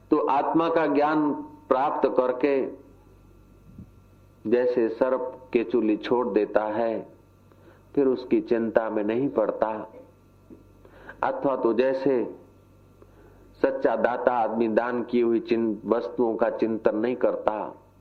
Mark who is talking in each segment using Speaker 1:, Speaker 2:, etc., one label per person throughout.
Speaker 1: तो आत्मा का ज्ञान प्राप्त करके जैसे सर्प केचुली छोड़ देता है, फिर उसकी चिंता में नहीं पड़ता। अथवा तो जैसे सच्चा दाता आदमी दान की हुई वस्तुओं का चिंतन नहीं करता।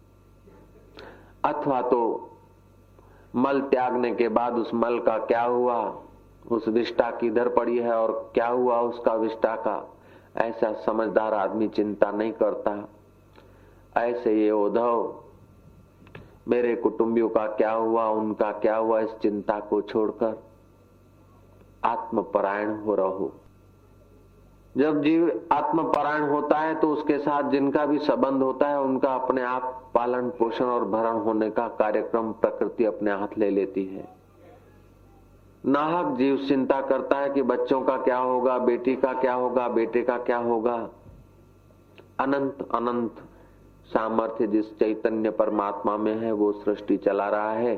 Speaker 1: अथवा तो मल त्यागने के बाद उस मल का क्या हुआ, उस विष्ठा किधर पड़ी है और क्या हुआ उसका विष्ठा का, ऐसा समझदार आदमी चिंता नहीं करता। ऐसे ये उद्धव, मेरे कुटुंबियों का क्या हुआ, उनका क्या हुआ, इस चिंता को छोड़कर आत्मपरायण हो रहो। जब जीव आत्मपरायण होता है तो उसके साथ जिनका भी संबंध होता है उनका अपने आप पालन पोषण और भरण होने का कार्यक्रम प्रकृति अपने हाथ ले लेती है। नाहक जीव चिंता करता है कि बच्चों का क्या होगा, बेटी का क्या होगा, बेटे का क्या होगा। अनंत अनंत सामर्थ्य जिस चैतन्य परमात्मा में है वो सृष्टि चला रहा है।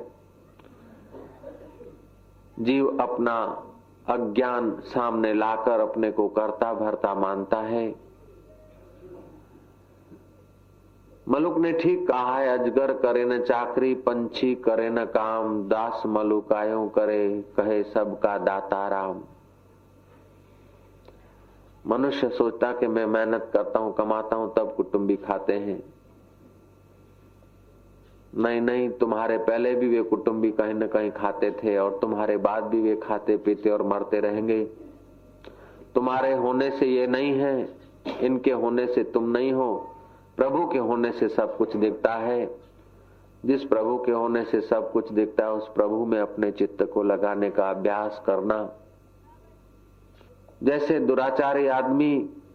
Speaker 1: जीव अपना अज्ञान सामने लाकर अपने को करता भरता मानता है। मलुक ने ठीक कहा है, अजगर करे न चाकरी, पंछी करे न काम, दास मलुकायों करे, कहे सबका दाता राम। मनुष्य सोचता कि मैं मेहनत करता हूं, कमाता हूं, तब कुटुंबी खाते हैं। नहीं नहीं, तुम्हारे पहले भी वे कुटुंबी कहीं न कहीं खाते थे और तुम्हारे बाद भी वे खाते पीते और मरते रहेंगे। तुम्हारे होने से ये नहीं है, इनके होने से तुम नहीं हो। प्रभु के होने से सब कुछ दिखता है। जिस प्रभु के होने से सब कुछ दिखता है उस प्रभु में अपने चित्त को लगाने का अभ्यास करना। जैसे दुराचारी आदमी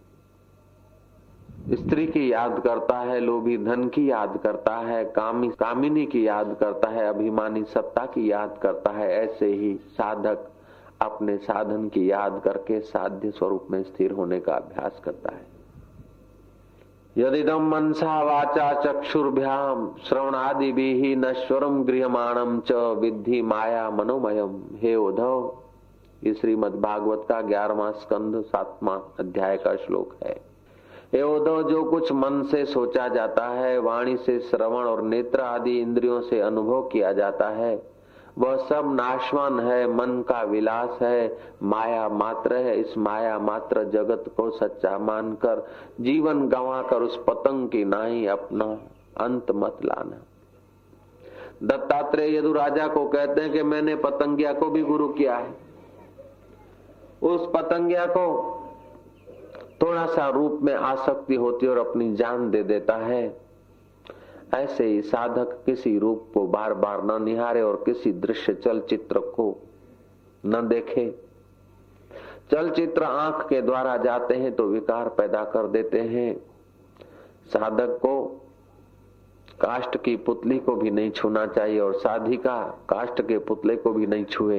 Speaker 1: स्त्री की याद करता है, लोभी धन की याद करता है, कामिनी की याद करता है, अभिमानी सत्ता की याद करता है, ऐसे ही साधक अपने साधन की याद करके साध्य स्वरूप में स्थिर होने का अभ्यास करता है। यदिदं मनसा वाचा चक्षुर्भ्याम श्रवणादिभिः नश्वरम गृह्यमाणं च विद्धि माया मनोमयम। हे उद्धव, ये श्रीमद् भागवत का 11वां स्कंध 7वां अध्याय का श्लोक है। हे उद्धव, जो कुछ मन से सोचा जाता है, वाणी से श्रवण और नेत्र आदि इंद्रियों से अनुभव किया जाता है, वह सब नाशवान है, मन का विलास है, माया मात्र है। इस माया मात्र जगत को सच्चा मानकर जीवन गंवाकर उस पतंग की नाई अपना अंत मत लाना। दत्तात्रेय यदु राजा को कहते हैं कि मैंने पतंगिया को भी गुरु किया है। उस पतंगिया को थोड़ा सा रूप में आसक्ति होती और अपनी जान दे देता है। ऐसे ही साधक किसी रूप को बार बार न निहारे और किसी दृश्य चलचित्र को न देखे। चलचित्र आंख के द्वारा जाते हैं तो विकार पैदा कर देते हैं। साधक को काष्ठ की पुतली को भी नहीं छूना चाहिए और साधिका काष्ठ के पुतले को भी नहीं छुए।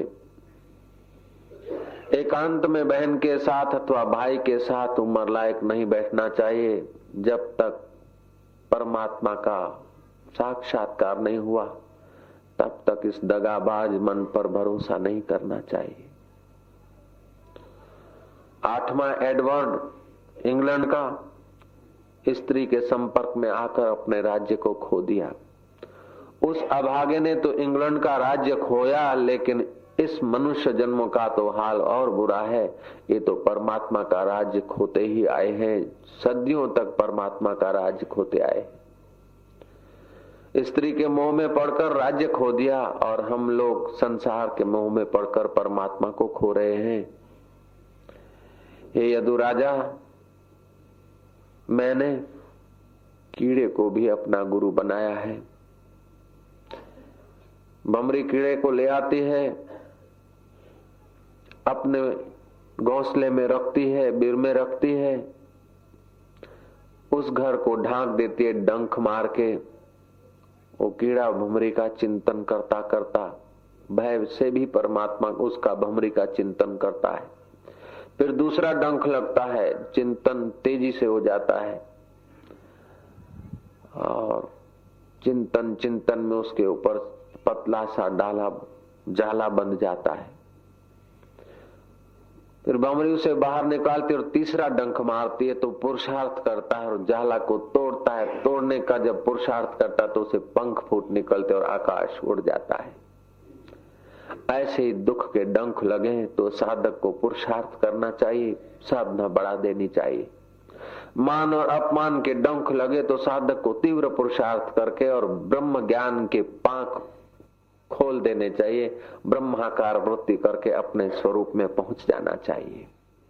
Speaker 1: एकांत में बहन के साथ अथवा भाई के साथ उम्र लायक नहीं बैठना चाहिए जब तक परमात्मा का साक्षात्कार नहीं हुआ। तब तक इस दगाबाज मन पर भरोसा नहीं करना चाहिए। 8वां एडवर्ड इंग्लैंड का स्त्री के संपर्क में आकर अपने राज्य को खो दिया। उस अभागे ने तो इंग्लैंड का राज्य खोया, लेकिन इस मनुष्य जन्म का तो हाल और बुरा है। ये तो परमात्मा का राज्य खोते ही आए हैं, सदियों तक परमात्मा का राज्य खोते आए। स्त्री के मोह में पड़कर राज्य खो दिया और हम लोग संसार के मोह में पड़कर परमात्मा को खो रहे हैं। हे यदु राजा, मैंने कीड़े को भी अपना गुरु बनाया है। भमरी कीड़े को ले आती है, अपने घोंसले में रखती है, बिर में रखती है, उस घर को ढांक देती है डंक मार के। वो कीड़ा भमरी का चिंतन करता करता भय से भी परमात्मा उसका भमरी का चिंतन करता है। फिर दूसरा डंक लगता है, चिंतन तेजी से हो जाता है और चिंतन चिंतन में उसके ऊपर पतला सा जाला बंध जाता है। फिर बमरी उसे बाहर निकालती और तीसरा डंक मारती है तो पुरुषार्थ करता है और जाला को तोड़ता है। तोड़ने का जब पुरुषार्थ करता है तो उसे पंख फूट निकलते और आकाश उड़ जाता है। ऐसे ही दुख के डंक लगे तो साधक को पुरुषार्थ करना चाहिए, साधना बढ़ा देनी चाहिए। मान और अपमान के डंक लगे तो साधक को तीव्र पुरुषार्थ करके और ब्रह्म ज्ञान के पांख खोल देने चाहिए, ब्रह्माकार वृत्ति करके अपने स्वरूप में पहुंच जाना चाहिए।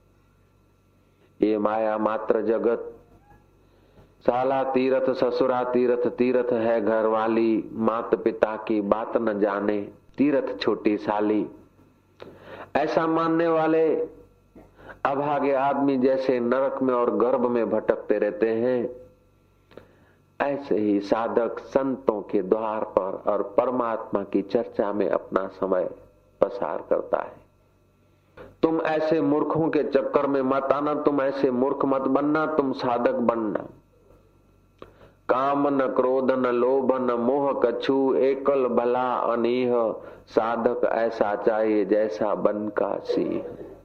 Speaker 1: ये माया मात्र जगत साला तीरथ ससुरा तीरथ, तीरथ है घर वाली, मात पिता की बात न जाने, तीरथ छोटी साली। ऐसा मानने वाले अभागे आदमी जैसे नरक में और गर्भ में भटकते रहते हैं, ऐसे ही साधक संतों के द्वार पर और परमात्मा की चर्चा में अपना समय पसार करता है। तुम ऐसे मूर्खों के चक्कर में मत आना, तुम ऐसे मूर्ख मत बनना, तुम साधक बनना। काम न क्रोध न लोभ न मोह कछु, एकल भला अनीह, साधक ऐसा चाहिए जैसा बन का सिंह।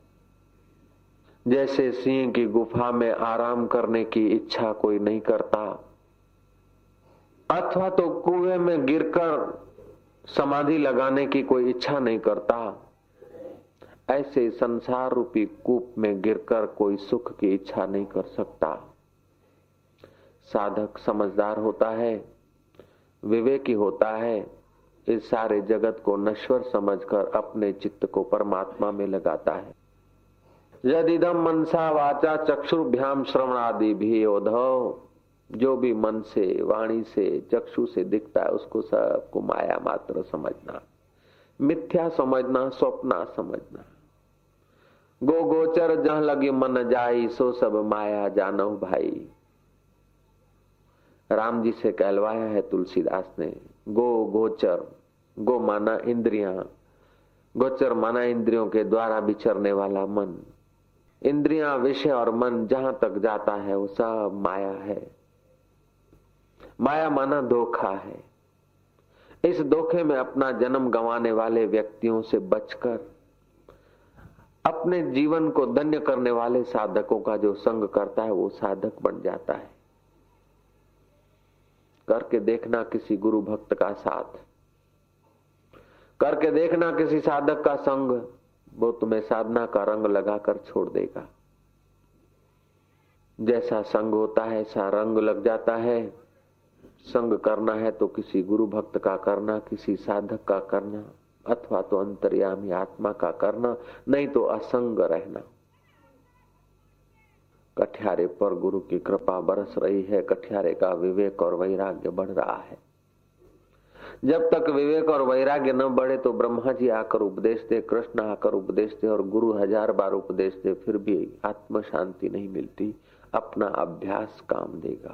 Speaker 1: जैसे सिंह की गुफा में आराम करने की इच्छा कोई नहीं करता, अथवा तो कुएं में गिरकर समाधि लगाने की कोई इच्छा नहीं करता, ऐसे संसार रूपी कूप में गिरकर कोई सुख की इच्छा नहीं कर सकता। साधक समझदार होता है, विवेकी होता है, इस सारे जगत को नश्वर समझकर अपने चित्त को परमात्मा में लगाता है। यदिदम मनसा वाचा चक्षुर्भ्याम श्रवणादि भी ओधव, जो भी मन से वाणी से चक्षु से दिखता है उसको सबको माया मात्र समझना, मिथ्या समझना, स्वप्ना समझना। गो गोचर जहां लगी मन जाई, सो सब माया जानो भाई। राम जी से कहलवाया है तुलसीदास ने, गो गोचर, गो माना इंद्रियां, गोचर माना इंद्रियों के द्वारा विचरने वाला मन। इंद्रियां, विषय और मन जहां तक जाता है वो सब माया है। माया माना धोखा है। इस धोखे में अपना जन्म गंवाने वाले व्यक्तियों से बचकर अपने जीवन को धन्य करने वाले साधकों का जो संग करता है वो साधक बन जाता है। करके देखना किसी गुरु भक्त का साथ, करके देखना किसी साधक का संग, वो तुम्हें साधना का रंग लगाकर छोड़ देगा। जैसा संग होता है ऐसा रंग लग जाता है। संग करना है तो किसी गुरु भक्त का करना, किसी साधक का करना, अथवा तो अंतर्यामी आत्मा का करना, नहीं तो असंग रहना। कठियारे पर गुरु की कृपा बरस रही है, कठियारे का विवेक और वैराग्य बढ़ रहा है। जब तक विवेक और वैराग्य न बढ़े तो ब्रह्मा जी आकर उपदेश दे, कृष्ण आकर उपदेश दे और गुरु 1000 बार उपदेश दे, फिर भी आत्म शांति नहीं मिलती। अपना अभ्यास काम देगा।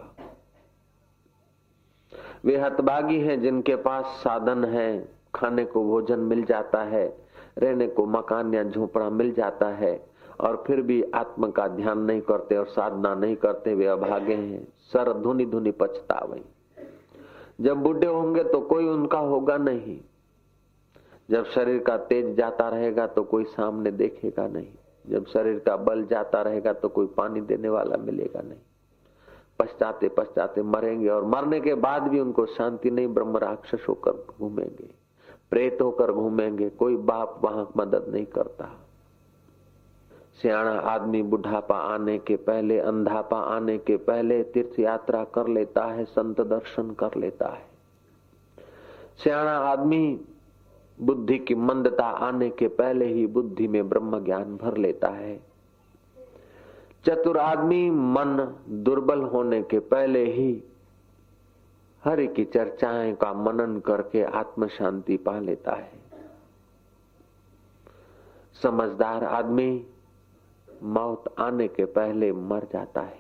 Speaker 1: वे हतभागी हैं जिनके पास साधन है, खाने को भोजन मिल जाता है, रहने को मकान या झोपड़ा मिल जाता है, और फिर भी आत्म का ध्यान नहीं करते और साधना नहीं करते। वे अभागे हैं। सर धुनी धुनी पछतावे। जब बूढ़े होंगे तो कोई उनका होगा नहीं। जब शरीर का तेज जाता रहेगा तो कोई सामने देखेगा नहीं। जब शरीर का बल जाता रहेगा तो कोई पानी देने वाला मिलेगा नहीं। पछताते पछताते मरेंगे और मरने के बाद भी उनको शांति नहीं। ब्रह्म राक्षस होकर घूमेंगे, प्रेत होकर घूमेंगे, कोई बाप वहां मदद नहीं करता। सियाणा आदमी बुढ़ापा आने के पहले, अंधापा आने के पहले तीर्थ यात्रा कर लेता है, संत दर्शन कर लेता है। सियाणा आदमी बुद्धि की मंदता आने के पहले ही बुद्धि में ब्रह्म ज्ञान भर लेता है। चतुर आदमी मन दुर्बल होने के पहले ही हरि की चर्चाएं का मनन करके आत्म शांति पा लेता है। समझदार आदमी मौत आने के पहले मर जाता है।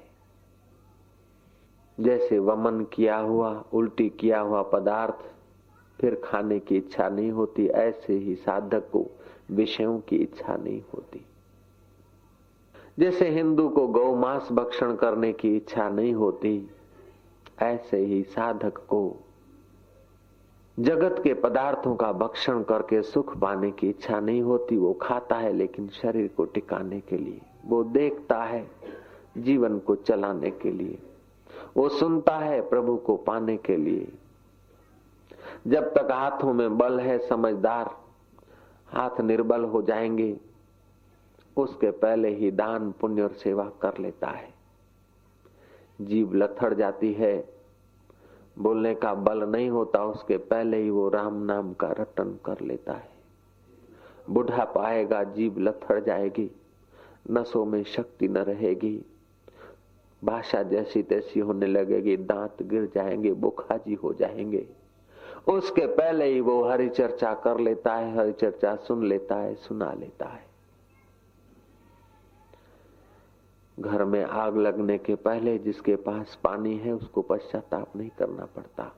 Speaker 1: जैसे वमन किया हुआ, उल्टी किया हुआ पदार्थ फिर खाने की इच्छा नहीं होती, ऐसे ही साधक को विषयों की इच्छा नहीं होती। जैसे हिंदू को गौ मांस भक्षण करने की इच्छा नहीं होती, ऐसे ही साधक को जगत के पदार्थों का भक्षण करके सुख पाने की इच्छा नहीं होती। वो खाता है लेकिन शरीर को टिकाने के लिए, वो देखता है जीवन को चलाने के लिए, वो सुनता है प्रभु को पाने के लिए। जब तक हाथों में बल है, समझदार हाथ निर्बल हो जाएंगे, उसके पहले ही दान पुण्य और सेवा कर लेता है। जीभ लथड़ जाती है, बोलने का बल नहीं होता, उसके पहले ही वो राम नाम का रटन कर लेता है। बुढ़ापा आएगा, जीभ लथड़ जाएगी, नसों में शक्ति न रहेगी, भाषा जैसी तैसी होने लगेगी, दांत गिर जाएंगे, बुखाजी हो जाएंगे। उसके पहले ही वो हरि चर्चा कर लेता है, हरि चर्चा सुन लेता है, सुना लेता है। घर में आग लगने के पहले जिसके पास पानी है उसको पश्चाताप नहीं करना पड़ता।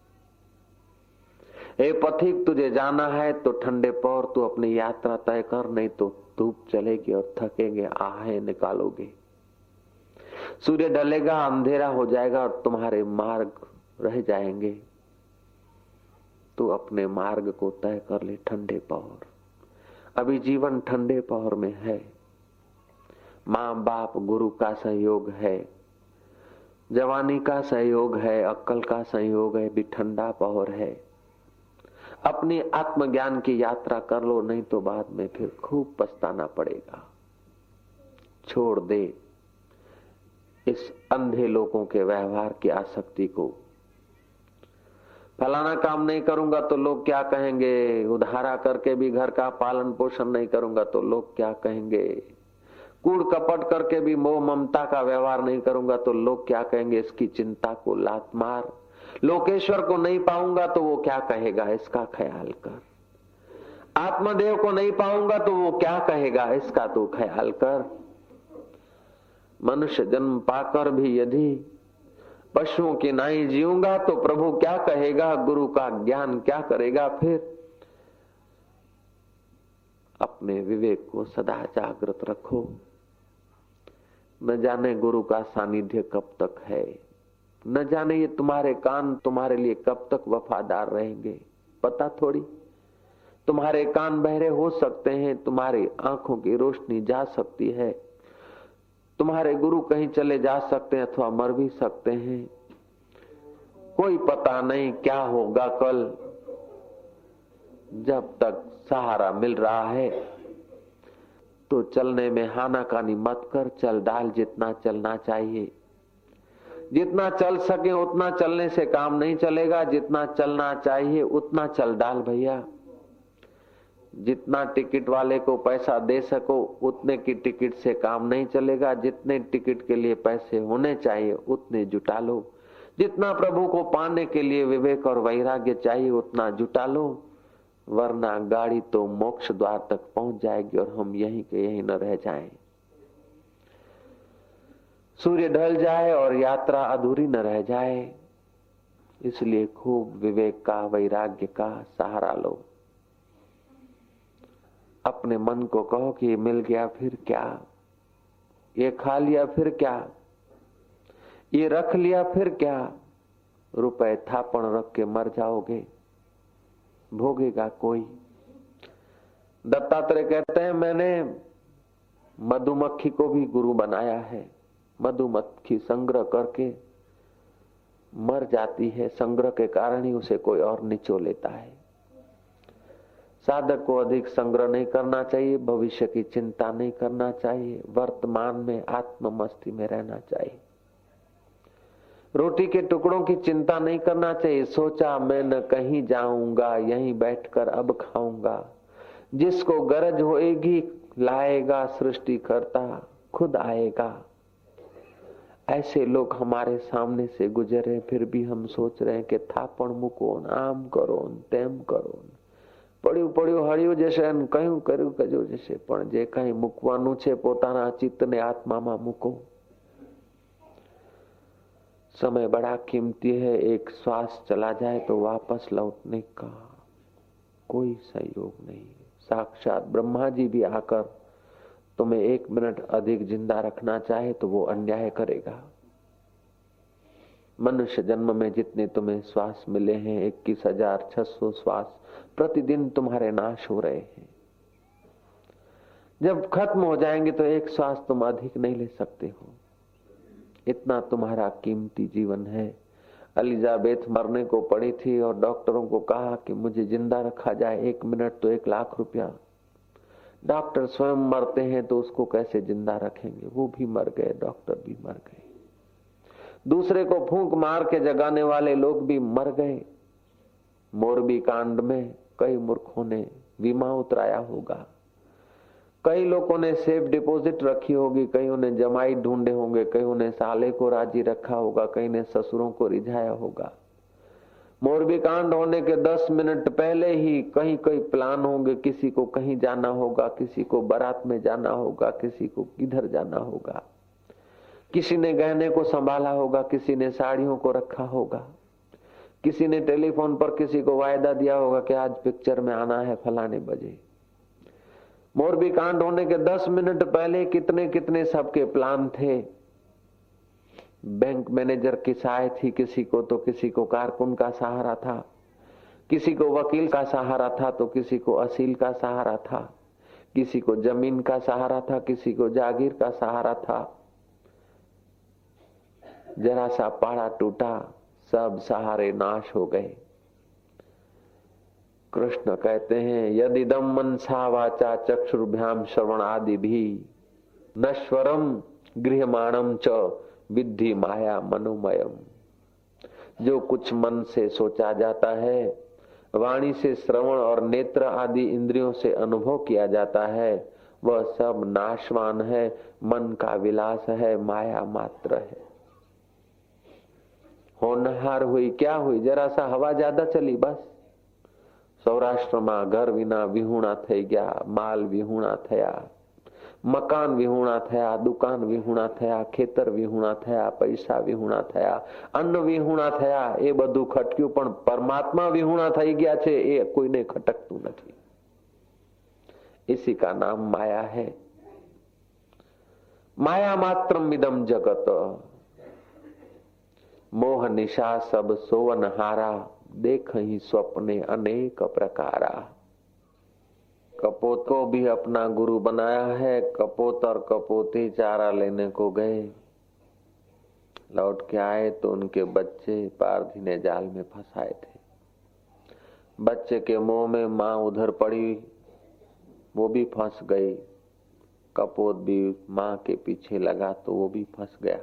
Speaker 1: ए पथिक, तुझे जाना है तो ठंडे पौर तू अपनी यात्रा तय कर, नहीं तो धूप चलेगी और थकेंगे, आहें निकालोगे। सूर्य ढलेगा, अंधेरा हो जाएगा और तुम्हारे मार्ग रह जाएंगे। तू अपने मार्ग को तय कर ले ठंडे पौर। अभी जीवन ठंडे पौर में है। माँ बाप गुरु का सहयोग है, जवानी का सहयोग है, अक्ल का सहयोग है, भी ठंडा पौर है। अपनी आत्मज्ञान की यात्रा कर लो, नहीं तो बाद में फिर खूब पछताना पड़ेगा। छोड़ दे इस अंधे लोगों के व्यवहार की आसक्ति को। फलाना काम नहीं करूंगा तो लोग क्या कहेंगे, उधारा करके भी घर का पालन पोषण नहीं करूंगा तो लोग क्या कहेंगे, कूड़ कपट करके भी मोह ममता का व्यवहार नहीं करूंगा तो लोग क्या कहेंगे, इसकी चिंता को लात मार। लोकेश्वर को नहीं पाऊंगा तो वो क्या कहेगा, इसका ख्याल कर। आत्मदेव को नहीं पाऊंगा तो वो क्या कहेगा, इसका तो ख्याल कर। मनुष्य जन्म पाकर भी यदि पशुओं की नाई जीऊंगा तो प्रभु क्या कहेगा, गुरु का ज्ञान क्या करेगा। फिर अपने विवेक को सदा जागृत रखो। न जाने गुरु का सानिध्य कब तक है, न जाने ये तुम्हारे कान तुम्हारे लिए कब तक वफादार रहेंगे, पता थोड़ी। तुम्हारे कान बहरे हो सकते हैं, तुम्हारी आंखों की रोशनी जा सकती है, तुम्हारे गुरु कहीं चले जा सकते हैं अथवा मर भी सकते हैं। कोई पता नहीं क्या होगा कल। जब तक सहारा मिल रहा है तो चलने में हानाकानी मत कर, चल डाल जितना चलना चाहिए। जितना चल सके उतना चलने से काम नहीं चलेगा, जितना चलना चाहिए उतना चल डाल भैया। जितना टिकट वाले को पैसा दे सको उतने की टिकट से काम नहीं चलेगा, जितने टिकट के लिए पैसे होने चाहिए उतने जुटा लो। जितना प्रभु को पाने के लिए विवेक और वैराग्य चाहिए उतना जुटा लो, वरना गाड़ी तो मोक्ष द्वार तक पहुंच जाएगी और हम यहीं के यहीं न रह जाएं। सूर्य ढल जाए और यात्रा अधूरी न रह जाए, इसलिए खूब विवेक का वैराग्य का सहारा लो। अपने मन को कहो कि ये मिल गया फिर क्या, ये खा लिया फिर क्या, ये रख लिया फिर क्या, रुपए थापण रख के मर जाओगे, भोगेगा कोई। दत्तात्रेय कहते हैं मैंने मधुमक्खी को भी गुरु बनाया है। मधुमक्खी संग्रह करके मर जाती है, संग्रह के कारण ही उसे कोई और निचो लेता है। साधक को अधिक संग्रह नहीं करना चाहिए, भविष्य की चिंता नहीं करना चाहिए, वर्तमान में आत्म मस्ती में रहना चाहिए। रोटी के टुकड़ों की चिंता नहीं करना चाहिए। सोचा मैं न कहीं जाऊंगा, यहीं बैठकर अब खाऊंगा। जिसको गरज होएगी लाएगा, सृष्टि करता खुद आएगा। ऐसे लोग हमारे सामने से गुजरे, फिर भी हम सोच रहे हैं कि थापण मुको, आम करो, तेम करो, પડ્યું પડ્યું હળ્યું જશે અને કયું કર્યું કજો જશે, પણ જે કઈ મૂકવાનું છે પોતાના ચિત્તને આત્મામાં મૂકો। समय बड़ा कीमती है, एक श्वास चला जाए तो वापस लौटने का कोई सहयोग नहीं। साक्षात ब्रह्मा जी भी आकर तुम्हें 1 मिनट अधिक जिंदा रखना चाहे तो वो अन्याय करेगा। मनुष्य जन्म में जितने तुम्हें श्वास मिले हैं 21,600 श्वास प्रतिदिन तुम्हारे नाश हो रहे हैं। जब खत्म हो जाएंगे तो एक श्वास तुम अधिक नहीं ले सकते हो। इतना तुम्हारा कीमती जीवन है। एलिजाबेथ मरने को पड़ी थी और डॉक्टरों को कहा कि मुझे जिंदा रखा जाए 1 मिनट तो 1 लाख रुपया। डॉक्टर स्वयं मरते हैं तो उसको कैसे जिंदा रखेंगे। वो भी मर गए, डॉक्टर भी मर गए, दूसरे को फूंक मार के जगाने वाले लोग भी मर गए। मोरबी कांड में कई मूर्खों ने बीमा उतराया होगा, कई लोगों ने सेफ डिपॉजिट रखी होगी, कईयों ने जमाई ढूंढे होंगे, कईयों ने साले को राजी रखा होगा, कई ने ससुरों को रिझाया होगा। मोरबी कांड होने के 10 मिनट पहले ही कहीं कहीं प्लान होंगे, किसी को कहीं जाना होगा, किसी को बारात में जाना होगा, किसी को किधर जाना होगा, किसी ने गहने को संभाला होगा, किसी ने साड़ियों को रखा होगा, किसी ने टेलीफोन पर किसी को वायदा दिया होगा कि आज पिक्चर में आना है फलाने बजे। मोरबी कांड होने के 10 मिनट पहले कितने कितने सबके प्लान थे। बैंक मैनेजर की सहाय थी किसी को, तो किसी को कारकुन का सहारा था, किसी को वकील का सहारा था, तो किसी को असील का सहारा था, किसी को जमीन का सहारा था, किसी को जागीर का सहारा था। जरा सा पाड़ा टूटा, सब सहारे नाश हो गए। कृष्ण कहते हैं यदिदम मनसा वाचा चक्षुर्भ्याम श्रवण आदि भी नश्वरम गृह्यमाणम च विद्धि माया मनोमयम। जो कुछ मन से सोचा जाता है, वाणी से श्रवण और नेत्र आदि इंद्रियों से अनुभव किया जाता है, वह सब नाशवान है, मन का विलास है, माया मात्र है। होनहार हुई क्या हुई, जरा सा हवा ज्यादा चली बस સૌરાષ્ટ્રમાં ઘર વિના વિહુણા થઈ ગયા, માલ વિહુણા થયા, મકાન વિહુણા થયા, દુકાન વિહુણા થયા, ખેતર વિહુણા થયા, પૈસા વિહુણા થયા, અન્ન વિહુણા થયા, એ બધું ખટક્યું, પણ પરમાત્મા વિહુણા થઈ ગયા છે એ કોઈને ખટકતું નથી। इसी का नाम माया है। माया मात्रम इदम जगत, मोह निशा सब सोवन हारा, देख ही स्वप्ने अनेक प्रकारा। कपोत को भी अपना गुरु बनाया है। कपोत और कपोती चारा लेने को गए, लौट के आए तो उनके बच्चे पारधी ने जाल में फंसाए थे। बच्चे के मुंह में माँ उधर पड़ी, वो भी फंस गई। कपोत भी माँ के पीछे लगा तो वो भी फंस गया।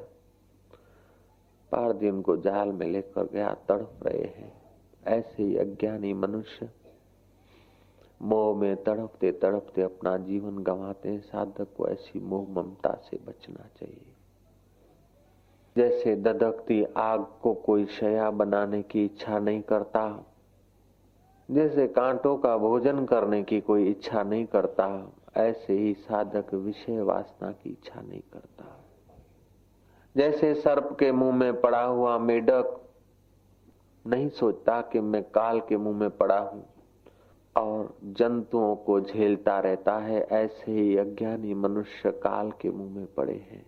Speaker 1: पारधी उनको जाल में लेकर गया, तड़प रहे हैं। ऐसे ही अज्ञानी मनुष्य मोह में तड़पते तड़पते अपना जीवन गंवाते हैं। साधक को ऐसी मोह ममता से बचना चाहिए। जैसे दधकती आग को कोई शया बनाने की इच्छा नहीं करता, जैसे कांटों का भोजन करने की कोई इच्छा नहीं करता, ऐसे ही साधक विषय वासना की इच्छा नहीं करता। जैसे सर्प के मुंह में पड़ा हुआ मेढक नहीं सोचता कि मैं काल के मुंह में पड़ा हूं और जंतुओं को झेलता रहता है, ऐसे ही अज्ञानी मनुष्य काल के मुंह में पड़े हैं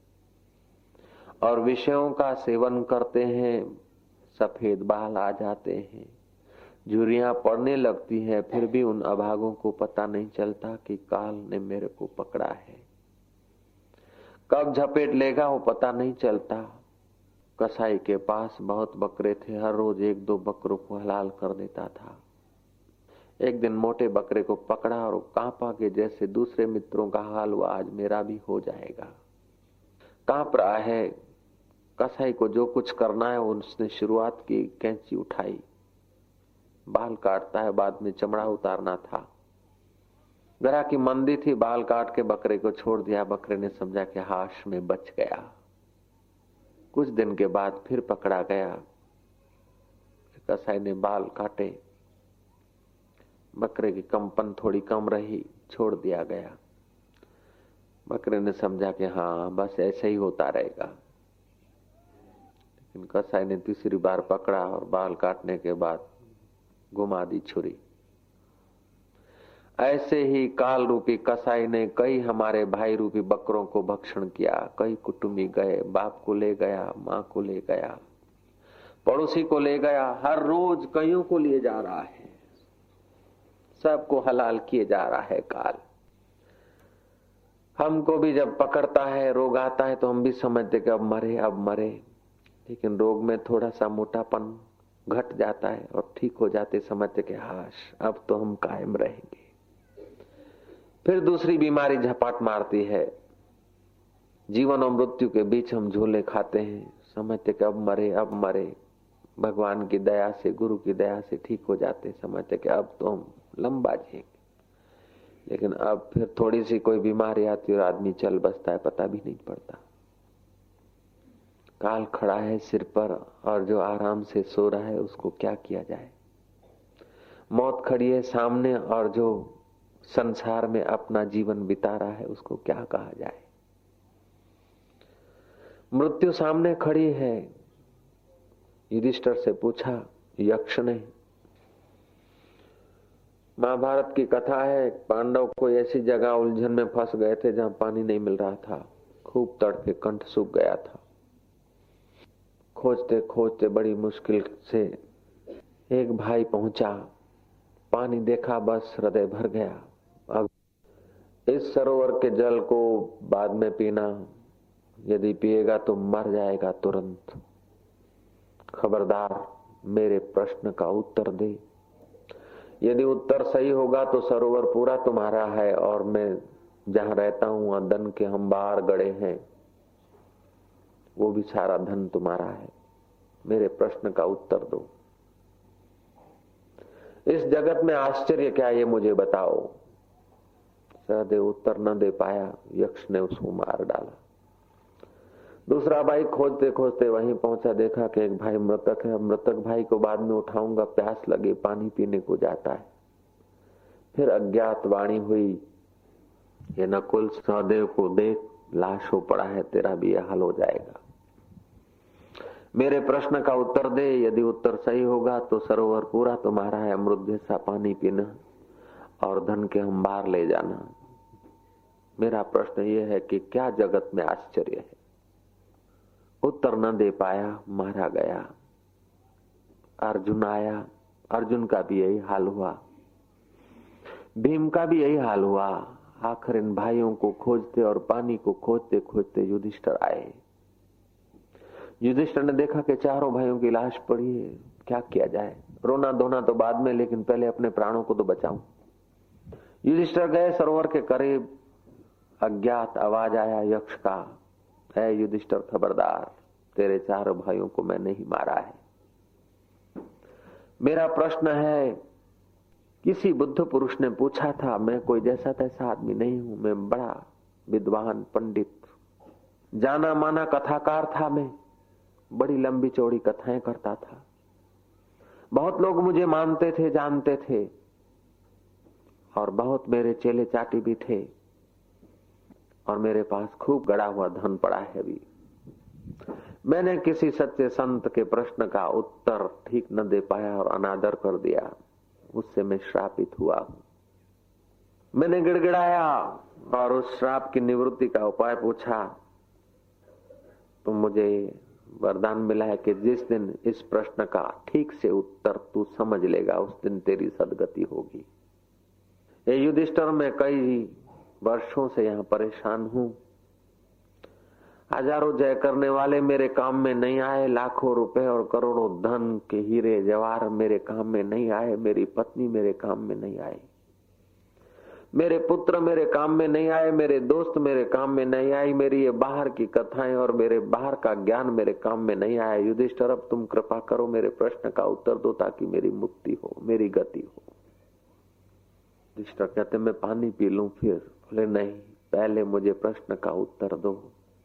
Speaker 1: और विषयों का सेवन करते हैं। सफेद बाल आ जाते हैं, झुर्रियां पड़ने लगती है, फिर भी उन अभागों को पता नहीं चलता कि काल ने मेरे को पकड़ा है। कब झपेट लेगा वो पता नहीं चलता। कसाई के पास बहुत बकरे थे, हर रोज 1-2 बकरों को हलाल कर देता था। एक दिन मोटे बकरे को पकड़ा और कांपा के जैसे दूसरे मित्रों का हाल हुआ, आज मेरा भी हो जाएगा। कांप रहा है। कसाई को जो कुछ करना है उसने शुरुआत की, कैंची उठाई, बाल काटता है, बाद में चमड़ा उतारना था। जरा की मंदी थी, बाल काट के बकरे को छोड़ दिया। बकरे ने समझा कि हाश में बच गया। कुछ दिन के बाद फिर पकड़ा गया। कसाई ने बाल काटे, बकरे की कंपन थोड़ी कम रही, छोड़ दिया गया। बकरे ने समझा कि हाँ बस ऐसे ही होता रहेगा। लेकिन कसाई ने तीसरी बार पकड़ा और बाल काटने के बाद घुमा दी छुरी। ऐसे ही काल रूपी कसाई ने कई हमारे भाई रूपी बकरों को भक्षण किया। कई कुटुंबी गए, बाप को ले गया, माँ को ले गया। पड़ोसी को ले गया, हर रोज कईयों को लिए जा रहा है, सबको हलाल किए जा रहा है काल। हमको भी जब पकड़ता है, रोग आता है, तो हम भी समझते कि अब मरे अब मरे, लेकिन रोग में थोड़ा सा मोटापन घट जाता है और ठीक हो जाते, समझते कि हाश अब तो हम कायम रहेंगे। फिर दूसरी बीमारी झपाट मारती है, जीवन और मृत्यु के बीच हम झूले खाते हैं, समझते कि अब मरे अब मरे, भगवान की दया से, गुरु की दया से ठीक हो जाते, समझते कि अब तो हम लंबा जिएंगे। लेकिन अब फिर थोड़ी सी कोई बीमारी आती और आदमी चल बसता है, पता भी नहीं पड़ता। काल खड़ा है सिर पर और जो आराम से सो रहा है उसको क्या किया जाए। मौत खड़ी है सामने और जो संसार में अपना जीवन बिता रहा है उसको क्या कहा जाए। मृत्यु सामने खड़ी है। युधिष्ठिर से पूछा यक्ष ने, महाभारत की कथा है, पांडव को ऐसी जगह उलझन में फंस गए थे जहां पानी नहीं मिल रहा था, खूब तड़के कंठ सूख गया था। खोजते खोजते बड़ी मुश्किल से एक भाई पहुंचा, पानी देखा, बस हृदय भर गया। अब इस सरोवर के जल को बाद में पीना, यदि पिएगा तो मर जाएगा तुरंत। खबरदार मेरे प्रश्न का उत्तर दे, यदि उत्तर सही होगा तो सरोवर पूरा तुम्हारा है और मैं जहां रहता हूं वहां धन के अंबार गड़े हैं, वो भी सारा धन तुम्हारा है। मेरे प्रश्न का उत्तर दो। इस जगत में आश्चर्य क्या, ये मुझे बताओ। सहदेव उत्तर न दे पाया, यक्ष ने उसको मार डाला। दूसरा भाई खोजते खोजते वहीं पहुंचा, देखा कि एक भाई मृतक है। मृतक भाई को बाद में उठाऊंगा, प्यास लगे, पानी पीने को जाता है। फिर अज्ञात वाणी हुई, ये नकुल सहदेव को देख, लाश हो पड़ा है, तेरा भी यह हाल हो जाएगा। मेरे प्रश्न का उत्तर दे, यदि उत्तर सही होगा तो सरोवर पूरा तुम्हारा है, अमृत जैसा पानी पीना और धन के अंबार ले जाना। मेरा प्रश्न यह है कि क्या जगत में आश्चर्य है। उत्तर न दे पाया, मारा गया। अर्जुन आया, अर्जुन का भी यही हाल हुआ, भीम का भी यही हाल हुआ। आखिर इन भाइयों को खोजते और पानी को खोजते खोजते युधिष्ठिर आए। युधिष्ठिर ने देखा कि चारों भाइयों की लाश पड़ी है, क्या किया जाए। रोना धोना तो बाद में, लेकिन पहले अपने प्राणों को तो बचाऊं। युधिष्ठिर गए सरोवर के करीब, अज्ञात आवाज आया यक्ष का, है युधिष्ठिर खबरदार, तेरे चारों भाइयों को मैं नहीं मारा है। मेरा प्रश्न है, किसी बुद्ध पुरुष ने पूछा था, मैं कोई जैसा तैसा आदमी नहीं हूं, मैं बड़ा विद्वान पंडित जाना माना कथाकार था, मैं बड़ी लंबी चौड़ी कथाएं करता था, बहुत लोग मुझे मानते थे, जानते थे, और बहुत मेरे चेले चाटी भी थे, और मेरे पास खूब गड़ा हुआ धन पड़ा है भी। मैंने किसी सच्चे संत के प्रश्न का उत्तर ठीक न दे पाया और अनादर कर दिया, उससे मैं श्रापित हुआ हूं। मैंने गिड़गिड़ाया और उस श्राप की निवृत्ति का उपाय पूछा, तो मुझे वरदान मिला है कि जिस दिन इस प्रश्न का ठीक से उत्तर तू समझ लेगा, उस दिन तेरी सदगति होगी। ये युधिष्ठिर, मैं कई वर्षों से यहाँ परेशान हूं। हजारों जय करने वाले मेरे काम में नहीं आए, लाखों रुपए और करोड़ों धन के हीरे जवाहर मेरे काम में नहीं आए, मेरी पत्नी मेरे काम में नहीं आई, मेरे पुत्र मेरे काम में नहीं आए, मेरे दोस्त मेरे काम में नहीं आई, मेरी ये बाहर की कथाएं और मेरे बाहर का ज्ञान मेरे काम में नहीं आया। युधिष्ठिर, अब तुम कृपा करो, मेरे प्रश्न का उत्तर दो ताकि मेरी मुक्ति हो, मेरी गति हो। युधिष्ठिर कहते मैं पानी पी लूं फिर? बोले नहीं, पहले मुझे प्रश्न का उत्तर दो।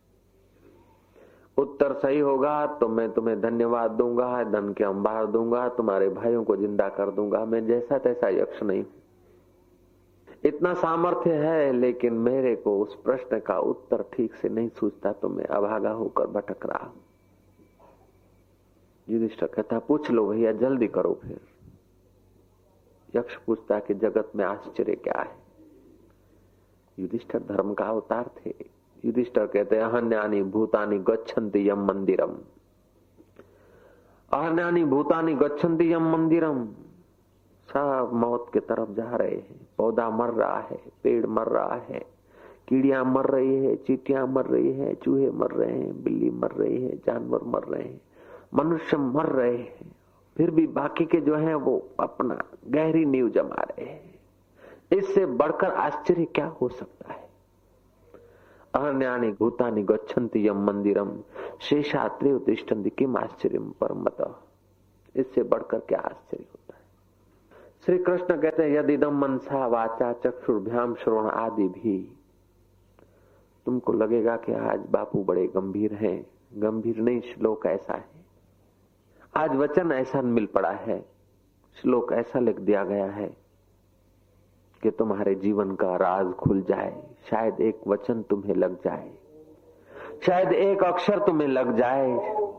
Speaker 1: उत्तर सही होगा तो मैं तुम्हें धन्यवाद दूंगा, धन के अंबार दूंगा, तुम्हारे भाइयों को जिंदा कर दूंगा। मैं जैसा तैसा यक्ष नहीं, इतना सामर्थ्य है, लेकिन मेरे को उस प्रश्न का उत्तर ठीक से नहीं सूझता, तो मैं अभागा होकर भटक रहा हूं। युधिष्ठिर कहता पूछ लो भैया, जल्दी करो। फिर यक्ष पूछता कि जगत में आश्चर्य क्या है। युधिष्ठिर धर्म का अवतार थे। युधिष्ठिर कहते हैं हन्यानि भूतानि गच्छन्ति यम मंदिरम। अहन्यानि भूतानि गच्छन्ति यम मंदिरम। सब मौत की तरफ जा रहे हैं। पौधा मर रहा है, पेड़ मर रहा है, कीड़ियां मर रही है, चींटियां मर रही है, चूहे मर रहे हैं, बिल्ली मर रही है, जानवर मर रहे हैं, मनुष्य मर रहे हैं, फिर भी बाकी के जो हैं वो अपना गहरी नींव जमा रहे हैं। इससे बढ़कर आश्चर्य क्या हो सकता है? अहन्यानि भूतानि गच्छन्ति यम मंदिरम शेषात्रे उत्तिष्ठन्ति किम आश्चर्यम परमतः। इससे बढ़कर क्या आश्चर्य होता है? श्री कृष्ण कहते हैं यदिदम मनसा वाचा चक्षुर्भ्याम श्रवण आदि भी। तुमको लगेगा कि आज बापू बड़े गंभीर हैं। गंभीर नहीं, श्लोक ऐसा है, आज वचन ऐसा मिल पड़ा है, श्लोक ऐसा लिख दिया गया है कि तुम्हारे जीवन का राज खुल जाए। शायद एक वचन तुम्हें लग जाए, शायद एक अक्षर तुम्हें लग जाए,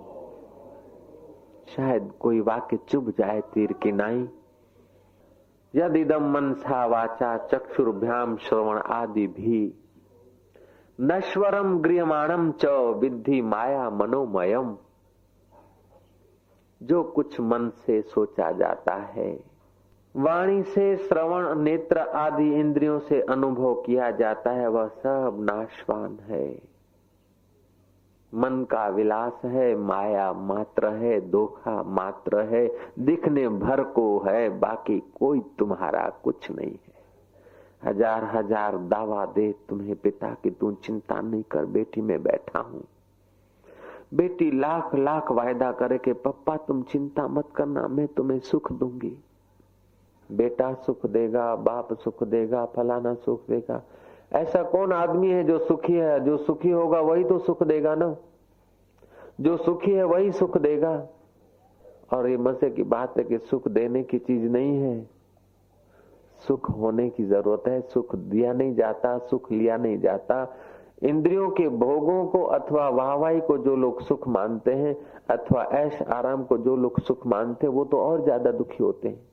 Speaker 1: शायद कोई वाक्य चुभ जाए तीर की नाई। यदिदम मनसा वाचा चक्षुर्भ्याम श्रवण आदि भी नश्वरम गृह्यमाणम च विद्धि माया मनोमयम। जो कुछ मन से सोचा जाता है, वाणी से श्रवण नेत्र आदि इंद्रियों से अनुभव किया जाता है, वह सब नाशवान है। मन का विलास है, माया मात्र है, धोखा मात्र है, दिखने भर को है, बाकी कोई तुम्हारा कुछ नहीं है। हजार हजार दावा दे तुम्हें पिता कि तू चिंता नहीं कर, बेटी मैं बैठा हूं। बेटी लाख लाख वायदा करे कि पप्पा तुम चिंता मत करना, मैं तुम्हें सुख दूंगी। बेटा सुख देगा, बाप सुख देगा, फलाना सुख देगा। ऐसा कौन आदमी है जो सुखी है? जो सुखी होगा वही तो सुख देगा ना। जो सुखी है वही सुख देगा। और ये मजे की बात है कि सुख देने की चीज नहीं है, सुख होने की जरूरत है। सुख दिया नहीं जाता, सुख लिया नहीं जाता। इंद्रियों के भोगों को अथवा वाहवाही को जो लोग सुख मानते हैं, अथवा ऐश आराम को जो लोग सुख मानते हैं, वो तो और ज्यादा दुखी होते हैं।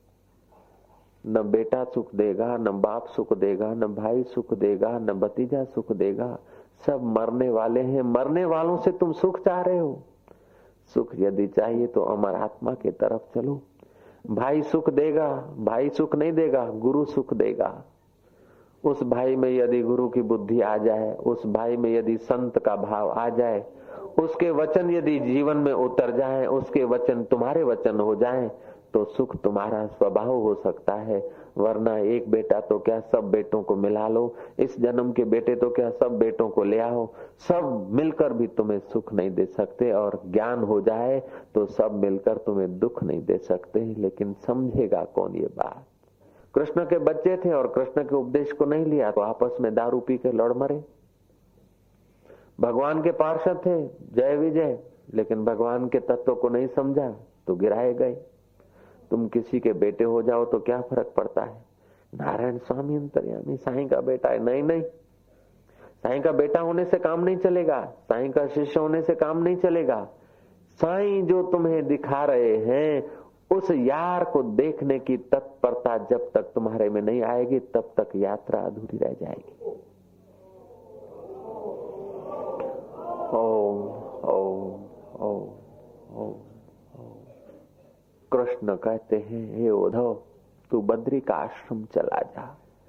Speaker 1: न बेटा सुख देगा, न बाप सुख देगा, न भाई सुख देगा, न भतीजा सुख देगा। सब मरने वाले हैं। मरने वालों से तुम सुख चाह रहे हो? सुख यदि चाहिए तो अमर आत्मा की तरफ चलो। भाई सुख देगा, भाई सुख नहीं देगा, गुरु सुख देगा। उस भाई में यदि गुरु की बुद्धि आ जाए, उस भाई में यदि संत का भाव आ जाए, उसके वचन यदि जीवन में उतर जाए, उसके वचन तुम्हारे वचन हो जाएं, तो सुख तुम्हारा स्वभाव हो सकता है। वरना एक बेटा तो क्या सब बेटों को मिला लो, इस जन्म के बेटे तो क्या सब बेटों को ले आओ, सब मिलकर भी तुम्हें सुख नहीं दे सकते। और ज्ञान हो जाए तो सब मिलकर तुम्हें दुख नहीं दे सकते। लेकिन समझेगा कौन ये बात? कृष्ण के बच्चे थे और कृष्ण के उपदेश को नहीं लिया तो आपस में दारू पी के लड़ मरे। भगवान के पार्षद थे, जय विजय, लेकिन भगवान के तत्व को नहीं समझा तो गिराए गए। तुम किसी के बेटे हो जाओ तो क्या फर्क पड़ता है? नारायण स्वामी अंतर्यामी साईं का बेटा है। नहीं नहीं, साईं का बेटा होने से काम नहीं चलेगा, साईं का शिष्य होने से काम नहीं चलेगा। साईं जो तुम्हें दिखा रहे हैं, उस यार को देखने की तत्परता जब तक तुम्हारे में नहीं आएगी, तब तक यात्रा अधूरी रह जाएगी। ओम ओम ओम ओम। कृष्ण कहते हैं, हे उद्धव, तू बद्री का आश्रम चला जा।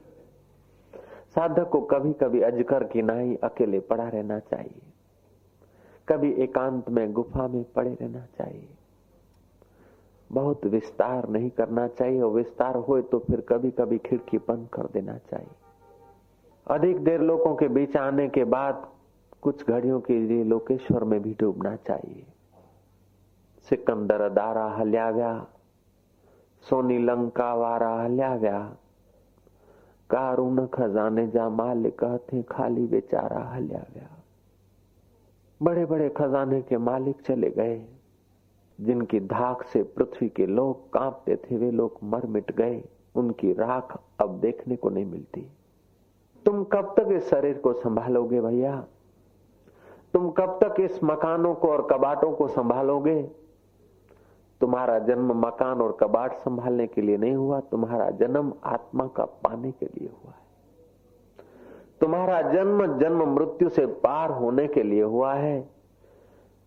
Speaker 1: साधक को कभी कभी अजगर की नाई अकेले पड़ा रहना चाहिए, कभी एकांत में गुफा में पड़े रहना चाहिए। बहुत विस्तार नहीं करना चाहिए, और विस्तार होए तो फिर कभी कभी खिड़की बंद कर देना चाहिए। अधिक देर लोगों के बीच आने के बाद कुछ घड़ियों के लिए लोकेश्वर में भी डूबना चाहिए। सिकंदर दारा हल्या गया, सोनी लंका वारा हल्या गया, कारून खजाने जा मालिक थे, खाली बेचारा हल्या गया। बड़े बड़े खजाने के मालिक चले गए, जिनकी धाक से पृथ्वी के लोग कांपते थे, वे लोग मर मिट गए। उनकी राख अब देखने को नहीं मिलती। तुम कब तक इस शरीर को संभालोगे भैया? तुम कब तक इस मकानों को और कबाटों को संभालोगे? तुम्हारा जन्म मकान और कबाट संभालने के लिए नहीं हुआ, तुम्हारा जन्म आत्मा का पाने के लिए हुआ है। तुम्हारा जन्म जन्म मृत्यु से पार होने के लिए हुआ है।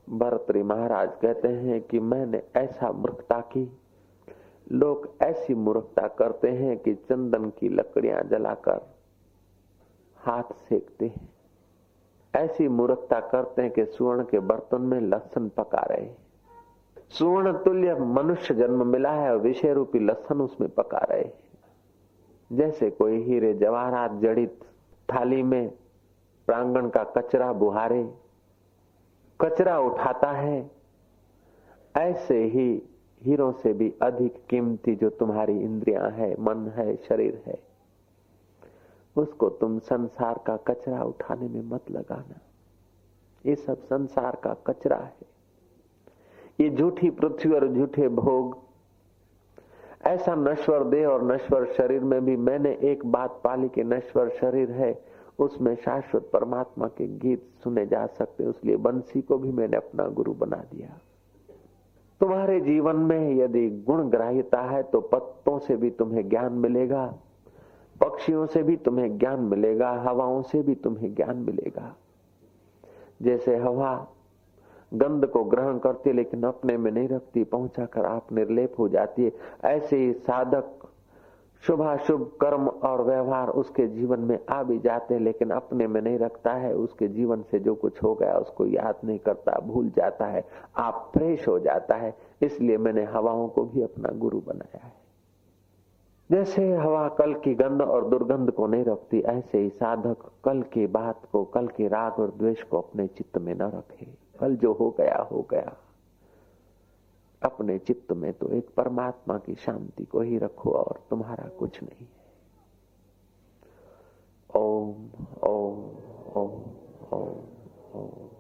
Speaker 1: भर्तृहरि महाराज कहते हैं कि मैंने ऐसा मूर्खता की, लोग ऐसी मूर्खता करते हैं कि चंदन की लकड़ियां जलाकर हाथ सेकते हैं, ऐसी मूर्खता करते हैं कि स्वर्ण के बर्तन में लहसुन पका रहे हैं। स्वर्ण तुल्य मनुष्य जन्म मिला है और विषय रूपी लहसुन उसमें पका रहे हैं। जैसे कोई हीरे जवाहरात जड़ित थाली में प्रांगण का कचरा बुहारे कचरा उठाता है, ऐसे ही हीरों से भी अधिक कीमती जो तुम्हारी इंद्रियां है, मन है, शरीर है, उसको तुम संसार का कचरा उठाने में मत लगाना। ये सब संसार का कचरा है, ये झूठी पृथ्वी और झूठे भोग। ऐसा नश्वर देह और नश्वर शरीर में भी मैंने एक बात पाली कि नश्वर शरीर है, उसमें शाश्वत परमात्मा के गीत सुने जा सकते, इसलिए बंसी को भी मैंने अपना गुरु बना दिया। तुम्हारे जीवन में यदि गुण ग्राह्यता है तो पत्तों से भी तुम्हें ज्ञान मिलेगा, पक्षियों से भी तुम्हें ज्ञान मिलेगा, हवाओं से भी तुम्हें ज्ञान मिलेगा। जैसे हवा गंध को ग्रहण करती लेकिन अपने में नहीं रखती, पहुंचाकर आप निर्लेप हो जाती है, ऐसे ही साधक शुभाशुभ कर्म और व्यवहार उसके जीवन में आ भी जाते हैं लेकिन अपने में नहीं रखता है, उसके जीवन से जो कुछ हो गया उसको याद नहीं करता, भूल जाता है, आप फ्रेश हो जाता है। इसलिए मैंने हवाओं को भी अपना गुरु बनाया है। जैसे हवा कल की गंध और दुर्गंध को नहीं रखती, ऐसे ही साधक कल की बात को, कल के राग और द्वेष को अपने चित्त में न रखे। कल जो हो गया हो गया, अपने चित्त में तो एक परमात्मा की शांति को ही रखो और तुम्हारा कुछ नहीं है। ओम ओम ओम ओम ओम।